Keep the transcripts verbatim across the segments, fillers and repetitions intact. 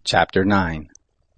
Chapter nine.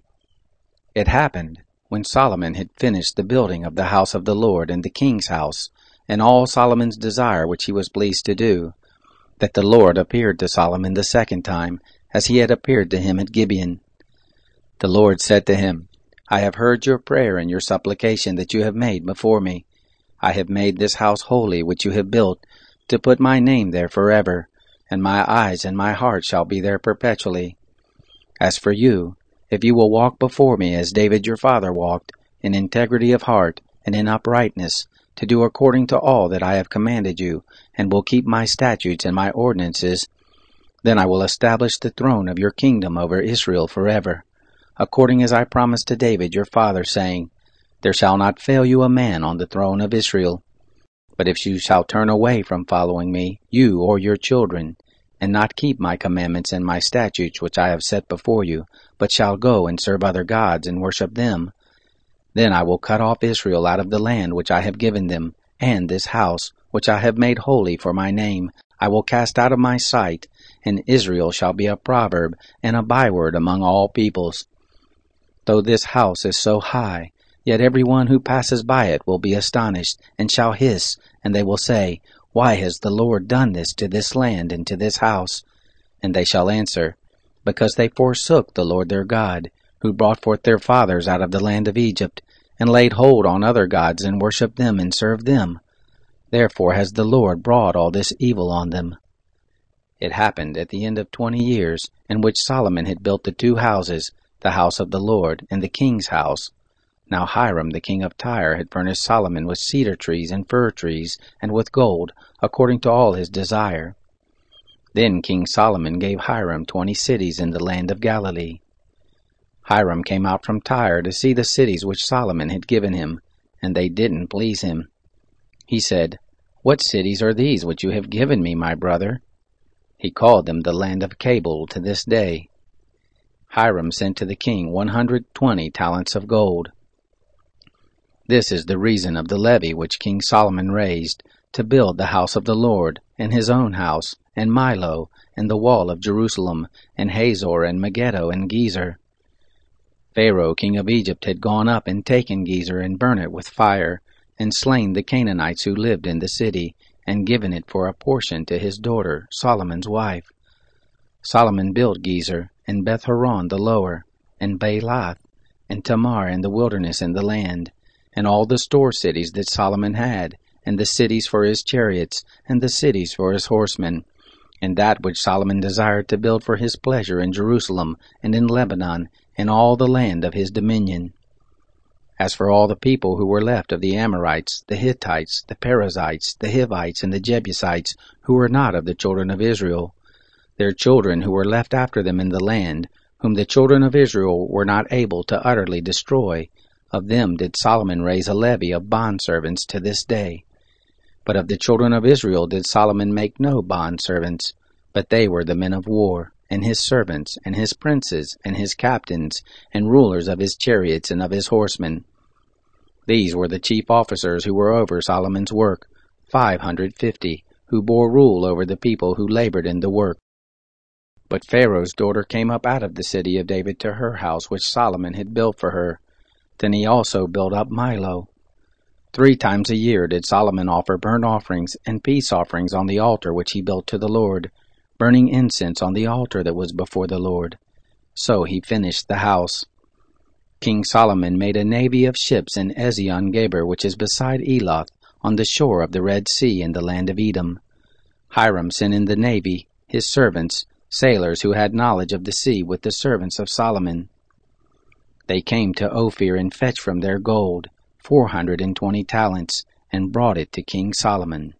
It happened, when Solomon had finished the building of the house of the Lord and the king's house, and all Solomon's desire which he was pleased to do, that the Lord appeared to Solomon the second time, as he had appeared to him at Gibeon. The Lord said to him, I have heard your prayer and your supplication that you have made before me. I have made this house holy which you have built, to put my name there forever, and my eyes and my heart shall be there perpetually. As for you, if you will walk before me as David your father walked, in integrity of heart and in uprightness, to do according to all that I have commanded you, and will keep my statutes and my ordinances, then I will establish the throne of your kingdom over Israel forever, according as I promised to David your father, saying, There shall not fail you a man on the throne of Israel. But if you shall turn away from following me, you or your children, and not keep my commandments and my statutes which I have set before you, but shall go and serve other gods and worship them, then I will cut off Israel out of the land which I have given them, and this house, which I have made holy for my name, I will cast out of my sight, and Israel shall be a proverb and a byword among all peoples. Though this house is so high, yet every one who passes by it will be astonished, and shall hiss, and they will say, Why has the Lord done this to this land and to this house? And they shall answer, Because they forsook the Lord their God, who brought forth their fathers out of the land of Egypt, and laid hold on other gods, and worshipped them, and served them. Therefore has the Lord brought all this evil on them. It happened at the end of twenty years, in which Solomon had built the two houses, the house of the Lord, and the king's house. Now Hiram the king of Tyre had furnished Solomon with cedar trees and fir trees, and with gold, according to all his desire. Then King Solomon gave Hiram twenty cities in the land of Galilee. Hiram came out from Tyre to see the cities which Solomon had given him, and they didn't please him. He said, What cities are these which you have given me, my brother? He called them the land of Cabul to this day. Hiram sent to the king one hundred twenty talents of gold. This is the reason of the levy which King Solomon raised, to build the house of the Lord, and his own house, and Milo, and the wall of Jerusalem, and Hazor, and Megiddo, and Gezer. Pharaoh king of Egypt had gone up and taken Gezer, and burnt it with fire, and slain the Canaanites who lived in the city, and given it for a portion to his daughter, Solomon's wife. Solomon built Gezer, and Beth-horon the lower, and Baalath, and Tamar, and the wilderness in the land, and all the store cities that Solomon had, and the cities for his chariots, and the cities for his horsemen, and that which Solomon desired to build for his pleasure in Jerusalem, and in Lebanon, and all the land of his dominion. As for all the people who were left of the Amorites, the Hittites, the Perizzites, the Hivites, and the Jebusites, who were not of the children of Israel, their children who were left after them in the land, whom the children of Israel were not able to utterly destroy, of them did Solomon raise a levy of bondservants to this day. But of the children of Israel did Solomon make no bondservants, but they were the men of war, and his servants, and his princes, and his captains, and rulers of his chariots and of his horsemen. These were the chief officers who were over Solomon's work, five hundred fifty, who bore rule over the people who labored in the work. But Pharaoh's daughter came up out of the city of David to her house which Solomon had built for her. Then he also built up Milo. Three times a year did Solomon offer burnt offerings and peace offerings on the altar which he built to the Lord, burning incense on the altar that was before the Lord. So he finished the house. King Solomon made a navy of ships in Ezion-Geber, which is beside Eloth, on the shore of the Red Sea in the land of Edom. Hiram sent in the navy his servants, sailors who had knowledge of the sea, with the servants of Solomon. They came to Ophir and fetched from there gold, four hundred and twenty talents, and brought it to King Solomon.